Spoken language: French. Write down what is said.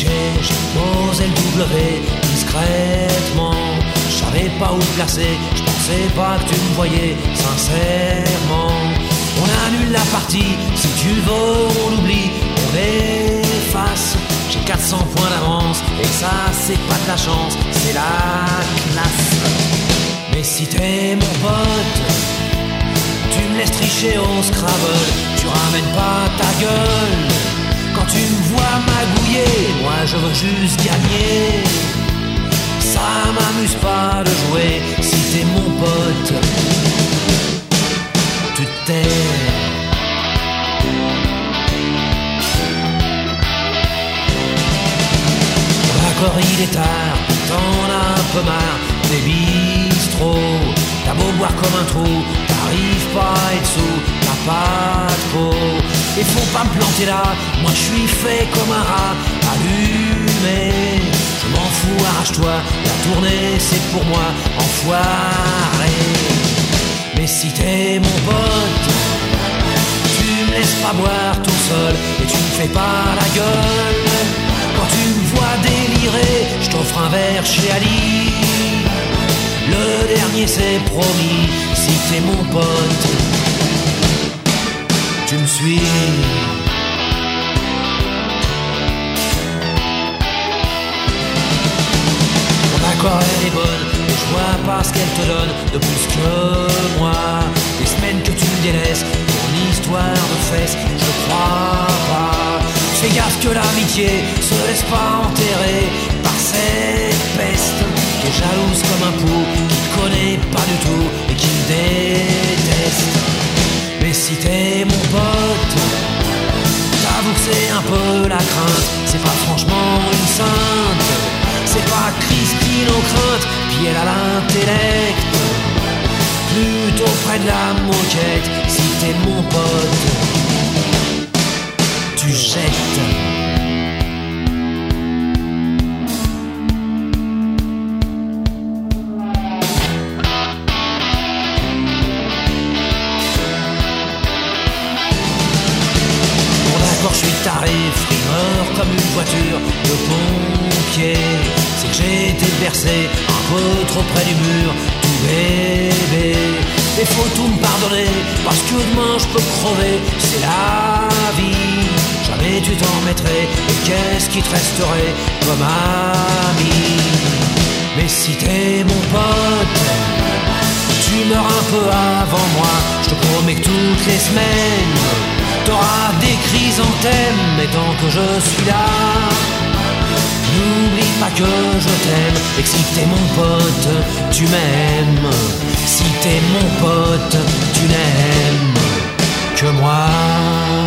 affiché, j'ai posé le W discrètement. Je savais pas où te placer, je pensais pas que tu me voyais sincèrement. On annule la partie, si tu veux on oublie, on efface. J'ai 400 points d'avance, et ça c'est pas de la chance, c'est la classe. Mais si t'es mon pote, tu me laisses tricher au Scrabble, tu ramènes pas ta gueule. Quand tu me vois magouiller, moi je veux juste gagner. Ça m'amuse pas de jouer, si t'es mon pote, tu te tais. D'accord, il est tard, t'en as un peu marre des bistrots. T'as beau boire comme un trou, t'arrives pas à être sous, t'as pas de peau. Et faut pas me planter là, moi je suis fait comme un rat allumé. Je m'en fous, arrache-toi, la tournée c'est pour moi, enfoiré. Mais si t'es mon pote, tu me laisses pas boire tout seul, et tu me fais pas la gueule. Quand tu me vois délirer, je t'offre un verre chez Ali. Le dernier c'est promis, si t'es mon pote, tu me suis. D'accord, elle est bonne, et je vois pas ce qu'elle te donne de plus que moi. Des semaines que tu me délaisses pour une histoire de fesses, je crois pas. Fais gaffe que l'amitié se laisse pas enterrer par cette peste qui est jalouse comme un pou, qui te connaît pas du tout et qui me déteste. Mais si t'es mon pote, t'avoue que c'est un peu la crainte, c'est pas franchement une sainte. C'est pas Christine aux craintes, puis elle a l'intellect plutôt près de la moquette. Si t'es mon pote, tu jettes. Bon d'accord, je suis taré, frimeur comme une voiture de pompier. C'est que j'ai été bercé un peu trop près du mur, tout bébé. Et faut tout me pardonner, parce que demain je peux crever, c'est la vie. Jamais tu t'en mettrais, et qu'est-ce qui te resterait comme ami? Mais si t'es mon pote, tu meurs un peu avant moi, je te promets que toutes les semaines t'auras des chrysanthèmes, mais tant que je suis là, n'oublie pas que je t'aime, et que si t'es mon pote, tu m'aimes. Si t'es mon pote, tu n'aimes que moi.